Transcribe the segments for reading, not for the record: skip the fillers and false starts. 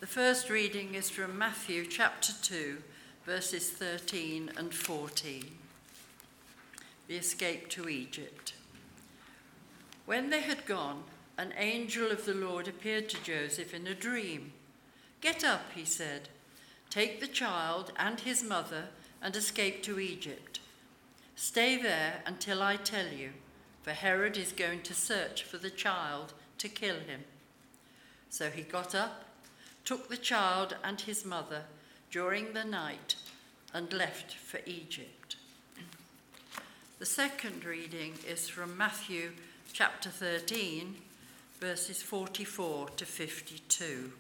The first reading is from Matthew chapter 2, verses 13 and 14. The escape to Egypt. When they had gone, an angel of the Lord appeared to Joseph in a dream. "Get up," he said, "take the child and his mother and escape to Egypt. Stay there until I tell you, for Herod is going to search for the child to kill him." So he got up, took the child and his mother during the night, and left for Egypt. The second reading is from Matthew chapter 13, verses 44 to 52.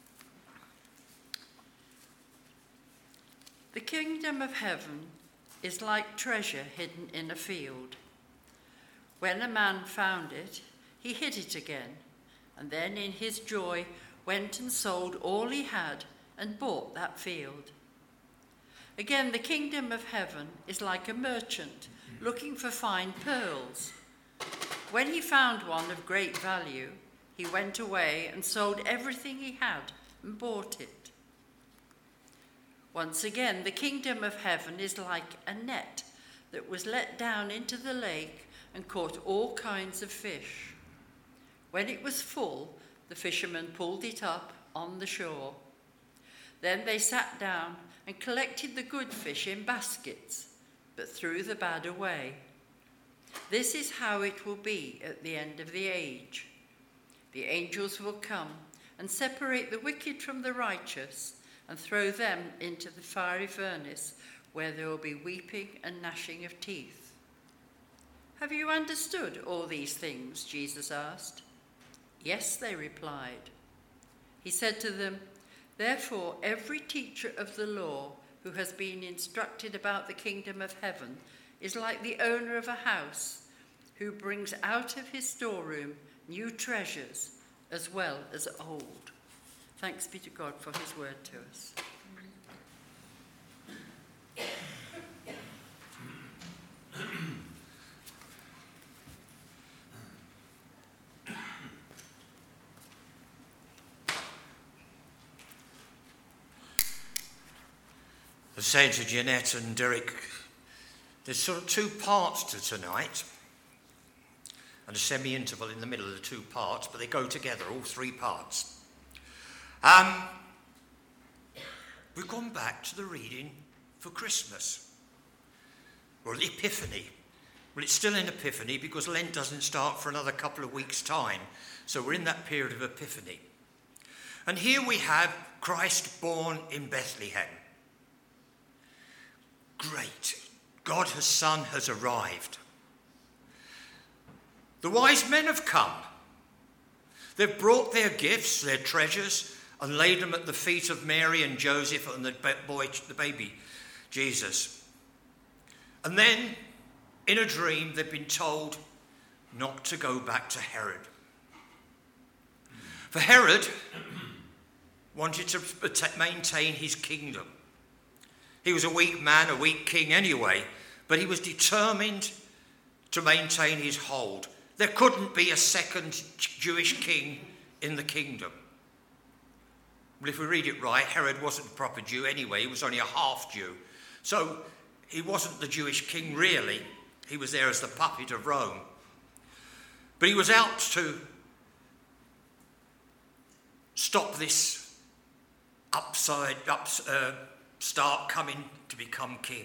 The kingdom of heaven is like treasure hidden in a field. When a man found it, he hid it again, and then in his joy went and sold all he had and bought that field. Again, the kingdom of heaven is like a merchant looking for fine pearls. When he found one of great value, he went away and sold everything he had and bought it. Once again, the kingdom of heaven is like a net that was let down into the lake and caught all kinds of fish. When it was full, the fishermen pulled it up on the shore. Then they sat down and collected the good fish in baskets, but threw the bad away. This is how it will be at the end of the age. The angels will come and separate the wicked from the righteous and throw them into the fiery furnace, where there will be weeping and gnashing of teeth. "Have you understood all these things?" Jesus asked. "Yes," they replied. He said to them, "Therefore, every teacher of the law who has been instructed about the kingdom of heaven is like the owner of a house who brings out of his storeroom new treasures as well as old." Thanks be to God for his word to us. I was saying to Jeanette and Derek, there's sort of two parts to tonight, and a semi-interval in the middle of the two parts, but they go together, all three parts. We've gone back to the reading for Christmas, or the Epiphany. Well, it's still in Epiphany because Lent doesn't start for another couple of weeks' time, so we're in that period of Epiphany. And here we have Christ born in Bethlehem. Great. God, his Son, has arrived. The wise men have come. They've brought their gifts, their treasures, and laid them at the feet of Mary and Joseph and the baby Jesus. And then, in a dream, they've been told not to go back to Herod. For Herod wanted to maintain his kingdom. He was a weak man, a weak king anyway, but he was determined to maintain his hold. There couldn't be a second Jewish king in the kingdom. Well, if we read it right, Herod wasn't a proper Jew anyway. He was only a half Jew. So he wasn't the Jewish king really. He was there as the puppet of Rome. But he was out to stop this start coming to become king.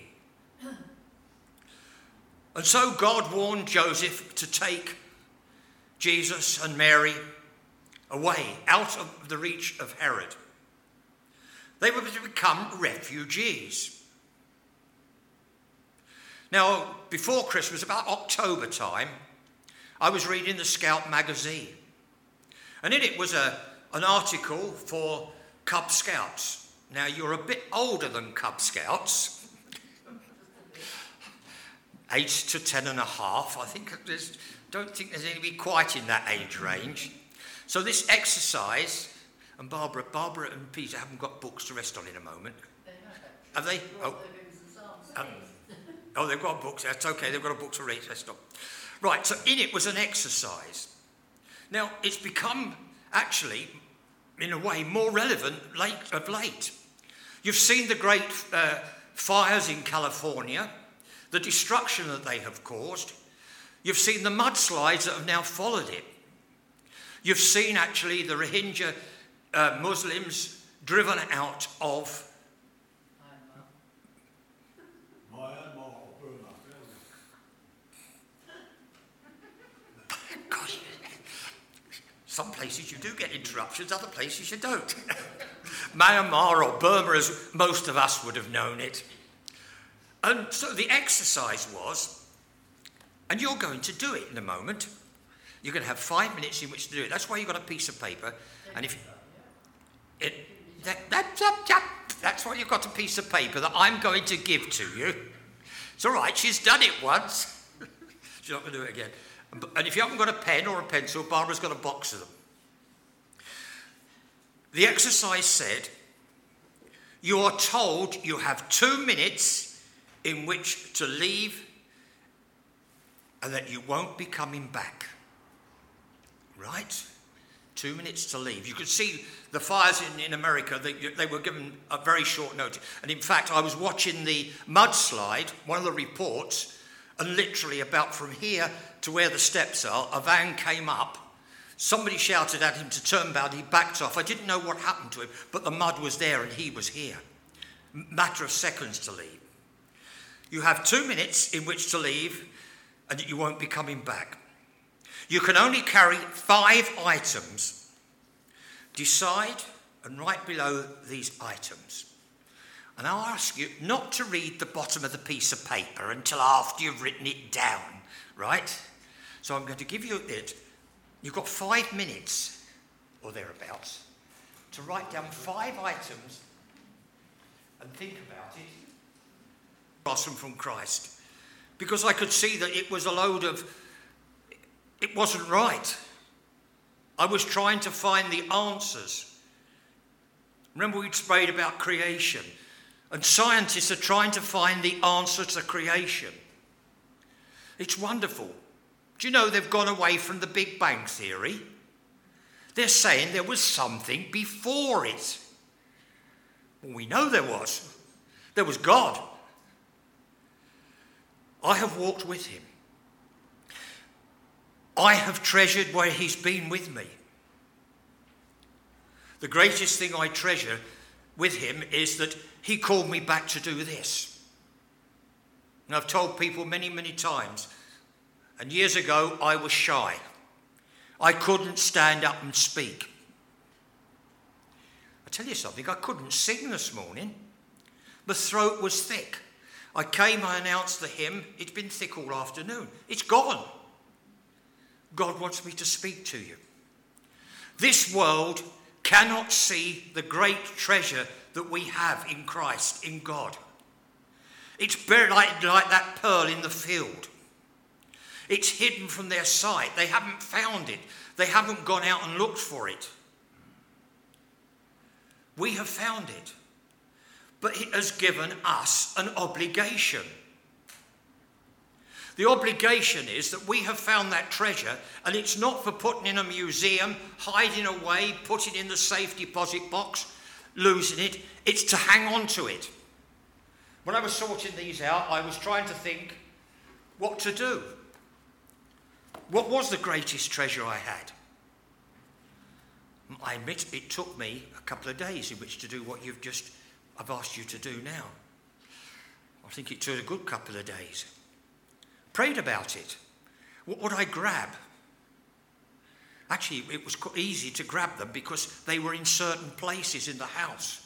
And so God warned Joseph to take Jesus and Mary away, out of the reach of Herod. They were to become refugees. Now, before Christmas, about October time, I was reading the Scout magazine. And in it was an article for Cub Scouts. Now, you're a bit older than Cub Scouts. 8 to 10 and a half. I don't think there's anybody quite in that age range. So this exercise, and Barbara and Peter haven't got books to rest on in a moment. Have they? Oh, they've got books. That's okay. They've got a book to rest on. Right, so in it was an exercise. Now, it's become, actually, in a way, more relevant of late. You've seen the great fires in California, the destruction that they have caused. You've seen the mudslides that have now followed it. You've seen actually the Rohingya Muslims driven out of God, some places you do get interruptions, other places you don't. Myanmar or Burma, as most of us would have known it. And so the exercise was, and you're going to do it in a moment. You're going to have 5 minutes in which to do it. That's why you've got a piece of paper. And if that's why you've got a piece of paper that I'm going to give to you. It's all right, she's done it once. She's not going to do it again. And if you haven't got a pen or a pencil, Barbara's got a box of them. The exercise said, you are told you have 2 minutes in which to leave and that you won't be coming back. Right? 2 minutes to leave. You could see the fires in America, they were given a very short notice. And in fact, I was watching the mudslide, one of the reports, and literally about from here to where the steps are, a van came up. Somebody shouted at him to turn back. He backed off. I didn't know what happened to him, but the mud was there and he was here. Matter of seconds to leave. You have 2 minutes in which to leave and you won't be coming back. You can only carry 5 items. Decide and write below these items. And I'll ask you not to read the bottom of the piece of paper until after you've written it down, right? So I'm going to give you it. You've got 5 minutes, or thereabouts, to write down 5 items and think about it. Blossom from Christ. Because I could see that it was a load of, it wasn't right. I was trying to find the answers. Remember we'd prayed about creation. And scientists are trying to find the answer to creation. It's wonderful. Do you know they've gone away from the Big Bang Theory? They're saying there was something before it. Well, we know there was. There was God. I have walked with him. I have treasured where he's been with me. The greatest thing I treasure with him is that he called me back to do this. And I've told people many, many times, and years ago I was shy. I couldn't stand up and speak. I tell you something, I couldn't sing this morning. My throat was thick. I came, I announced the hymn. It's been thick all afternoon. It's gone. God wants me to speak to you. This world cannot see the great treasure that we have in Christ, in God. It's buried like that pearl in the field. It's hidden from their sight. They haven't found it. They haven't gone out and looked for it. We have found it. But it has given us an obligation. The obligation is that we have found that treasure, and it's not for putting in a museum, hiding away, putting in the safe deposit box, losing it. It's to hang on to it. When I was sorting these out, I was trying to think what to do. What was the greatest treasure I had? I admit it took me a couple of days in which to do what I've asked you to do now. I think it took a good couple of days. Prayed about it. What would I grab? Actually, it was easy to grab them because they were in certain places in the house.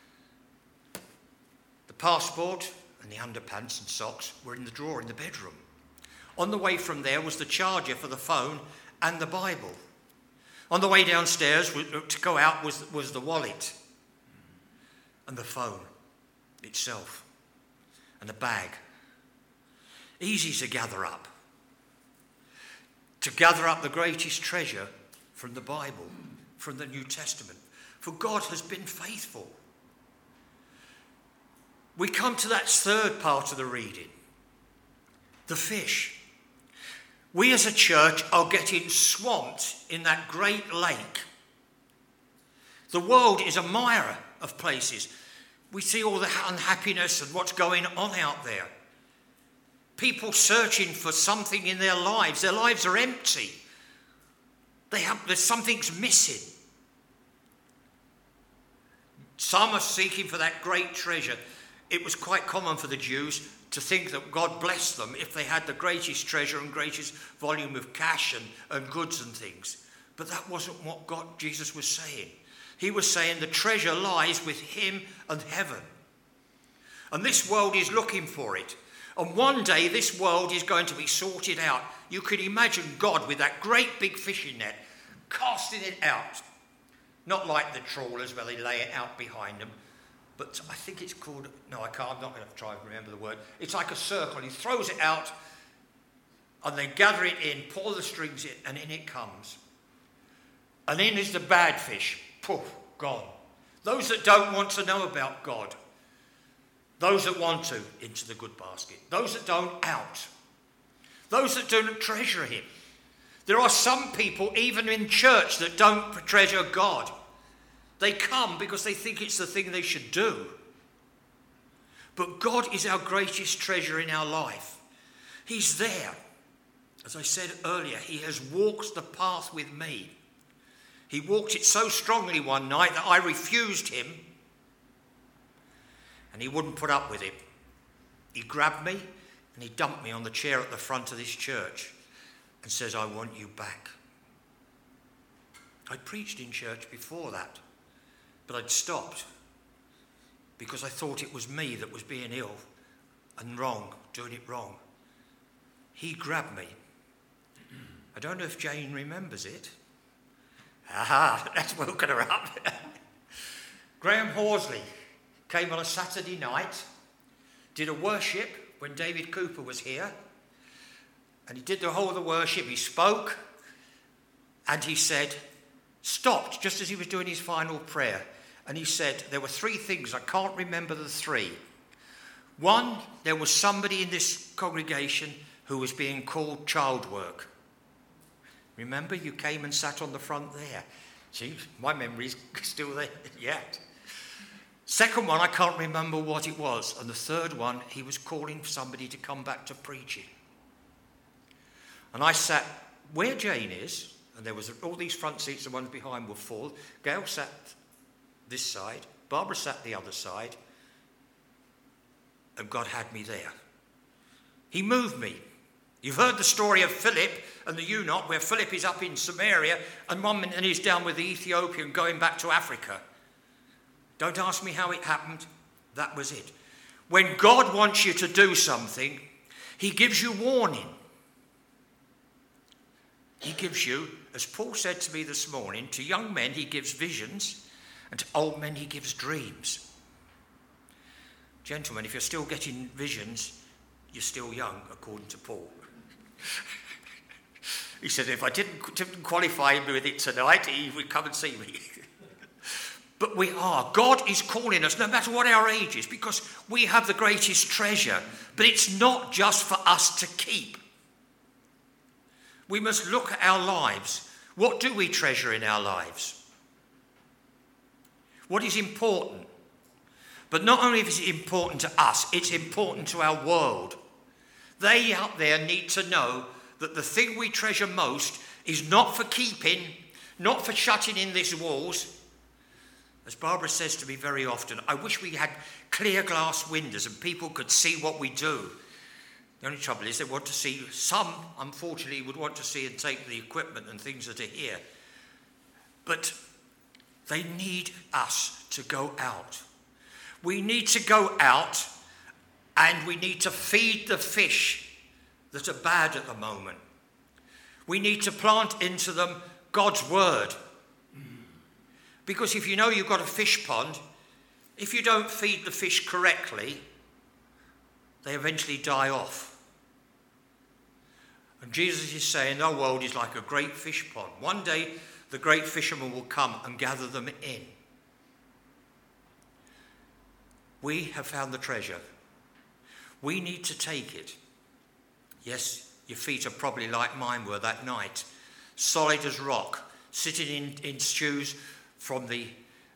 The passport and the underpants and socks were in the drawer in the bedroom. On the way from there was the charger for the phone and the Bible. On the way downstairs to go out was the wallet and the phone itself and the bag. Easy to gather up. To gather up the greatest treasure from the Bible, from the New Testament. For God has been faithful. We come to that third part of the reading. The fish. We as a church are getting swamped in that great lake. The world is a mire of places. We see all the unhappiness and what's going on out there. People searching for something in their lives. Their lives are empty. There's something's missing. Some are seeking for that great treasure. It was quite common for the Jews to think that God blessed them if they had the greatest treasure and greatest volume of cash and goods and things. But that wasn't what Jesus was saying. He was saying the treasure lies with him and heaven. And this world is looking for it. And one day this world is going to be sorted out. You can imagine God with that great big fishing net, casting it out. Not like the trawlers where they lay it out behind them. But I think it's called, no, I can't, I'm not going to try and remember the word. It's like a circle. He throws it out and they gather it in, pull the strings in, and in it comes. And in is the bad fish. Poof, gone. Those that don't want to know about God. Those that want to, into the good basket. Those that don't, out. Those that don't treasure him. There are some people, even in church, that don't treasure God. They come because they think it's the thing they should do. But God is our greatest treasure in our life. He's there. As I said earlier, he has walked the path with me. He walked it so strongly one night that I refused him, and he wouldn't put up with it. He grabbed me and he dumped me on the chair at the front of this church and says, I want you back. I preached in church before that, but I'd stopped because I thought it was me that was being ill and wrong, doing it wrong. He grabbed me. I don't know if Jane remembers it. Aha, that's woken her up. Graham Horsley came on a Saturday night, did a worship when David Cooper was here, and he did the whole of the worship. He spoke, and he said, stopped just as he was doing his final prayer, and he said, there were three things, I can't remember the three. One, there was somebody in this congregation who was being called child work. Remember, you came and sat on the front there. See, my memory's still there yet. Second one, I can't remember what it was. And the third one, he was calling somebody to come back to preaching. And I sat where Jane is, and there was all these front seats, the ones behind were full. Gail sat this side, Barbara sat the other side, and God had me there. He moved me. You've heard the story of Philip and the eunuch, where Philip is up in Samaria and he's down with the Ethiopian going back to Africa. Don't ask me how it happened. That was it. When God wants you to do something, he gives you warning. He gives you, as Paul said to me this morning, to young men he gives visions, and to old men he gives dreams. Gentlemen, if you're still getting visions, you're still young, according to Paul. He said, if I didn't qualify him with it tonight, he would come and see me. But we are. God is calling us, no matter what our age is, because we have the greatest treasure. But it's not just for us to keep. We must look at our lives. What do we treasure in our lives? What is important? But not only is it important to us, it's important to our world. They out there need to know that the thing we treasure most is not for keeping, not for shutting in these walls. As Barbara says to me very often, I wish we had clear glass windows and people could see what we do. The only trouble is they want to see, some unfortunately would want to see and take the equipment and things that are here. But they need us to go out. We need to go out and we need to feed the fish that are bad at the moment. We need to plant into them God's word. Because if you know you've got a fish pond, if you don't feed the fish correctly, they eventually die off. And Jesus is saying our world is like a great fish pond. One day the great fisherman will come and gather them in. We have found the treasure. We need to take it. Yes, your feet are probably like mine were that night, solid as rock, sitting in shoes from the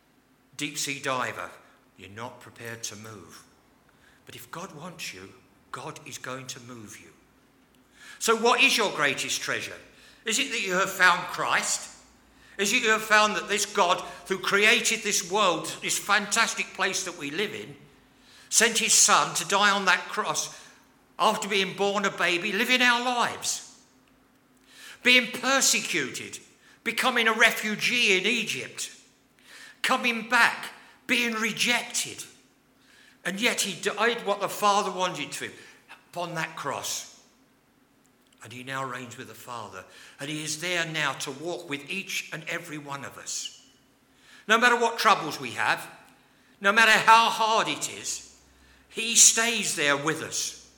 deep sea diver, you're not prepared to move. But if God wants you, God is going to move you. So what is your greatest treasure? Is it that you have found Christ? Is it you have found that this God who created this world, this fantastic place that we live in, sent his son to die on that cross after being born a baby, living our lives, being persecuted, becoming a refugee in Egypt, coming back, being rejected, and yet he died what the Father wanted to him upon that cross. And he now reigns with the Father. And he is there now to walk with each and every one of us. No matter what troubles we have, no matter how hard it is, he stays there with us.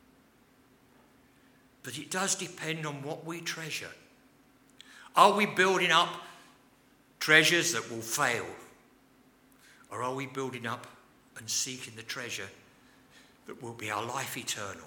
But it does depend on what we treasure. Are we building up treasures that will fail? Or are we building up and seeking the treasure that will be our life eternal?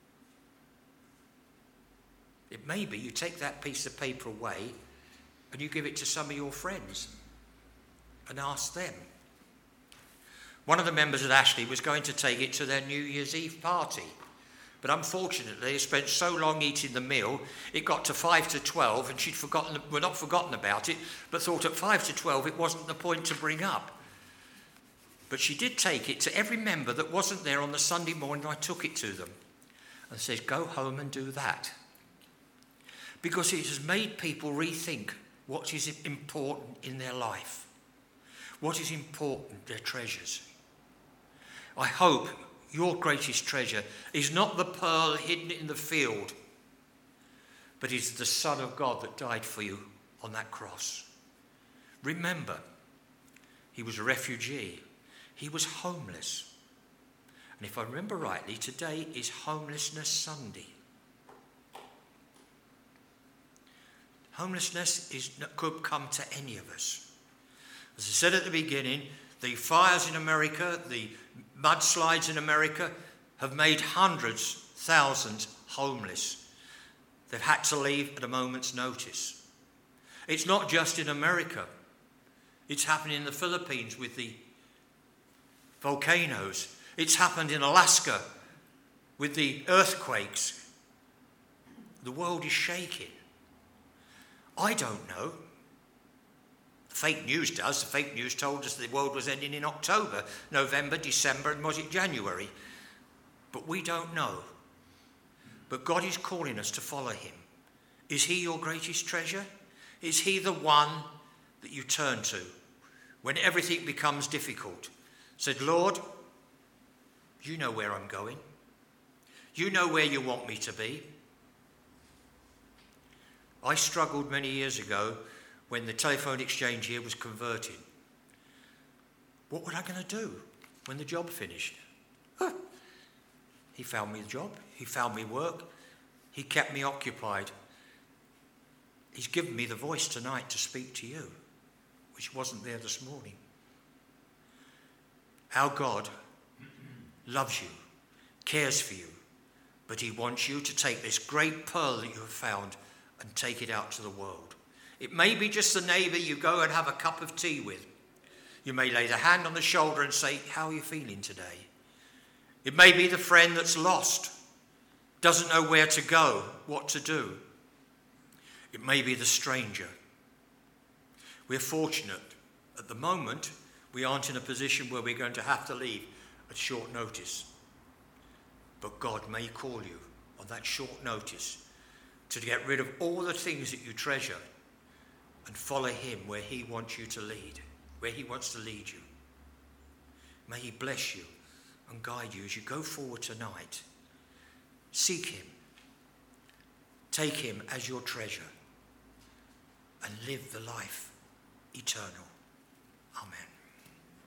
It may be you take that piece of paper away and you give it to some of your friends and ask them. One of the members at Ashley was going to take it to their New Year's Eve party. But unfortunately, they spent so long eating the meal, it got to 5 to 12 and she'd not forgotten about it, but thought at 5 to 12 it wasn't the point to bring up. But she did take it to every member that wasn't there on the Sunday morning. I took it to them and said, go home and do that. Because it has made people rethink what is important in their life, what is important, their treasures. I hope your greatest treasure is not the pearl hidden in the field, but is the Son of God that died for you on that cross. Remember, he was a refugee. He was homeless. And if I remember rightly, today is Homelessness Sunday. Homelessness could come to any of us. As I said at the beginning, the fires in America, the mudslides in America have made hundreds, thousands homeless. They've had to leave at a moment's notice. It's not just in America. It's happening in the Philippines with the volcanoes. It's happened in Alaska with the earthquakes. The world is shaking. I don't know. The fake news does. The fake news told us the world was ending in October, November, December, and was it January? But we don't know. But God is calling us to follow him. Is he your greatest treasure? Is he the one that you turn to when everything becomes difficult? Said, Lord, you know where I'm going. You know where you want me to be. I struggled many years ago when the telephone exchange here was converted. What was I going to do when the job finished? He found me a job. He found me work. He kept me occupied. He's given me the voice tonight to speak to you, which wasn't there this morning. Our God loves you, cares for you, but he wants you to take this great pearl that you have found and take it out to the world. It may be just the neighbour you go and have a cup of tea with. You may lay the hand on the shoulder and say, how are you feeling today? It may be the friend that's lost, doesn't know where to go, what to do. It may be the stranger. We're fortunate. At the moment, we aren't in a position where we're going to have to leave at short notice. But God may call you on that short notice to get rid of all the things that you treasure and follow him where he wants you to lead, where he wants to lead you. May he bless you and guide you as you go forward tonight. Seek him. Take him as your treasure and live the life eternal. Amen.